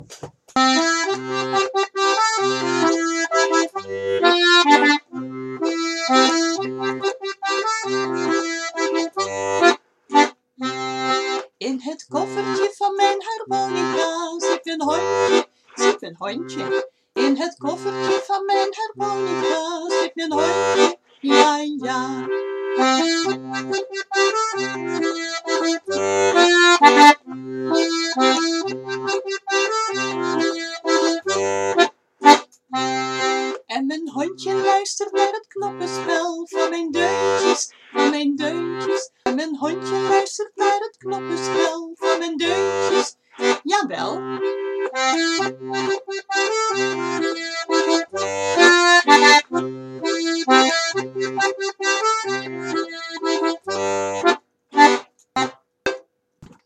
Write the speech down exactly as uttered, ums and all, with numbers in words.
In het koffertje van mijn harmonica zit een hondje, zit een hondje. In het koffertje van mijn harmonica zit een hondje, ja ja. En mijn hondje luistert naar het knoppenspel van mijn deuntjes, van mijn deuntjes. En mijn hondje luistert naar het knoppenspel van mijn deuntjes, jawel.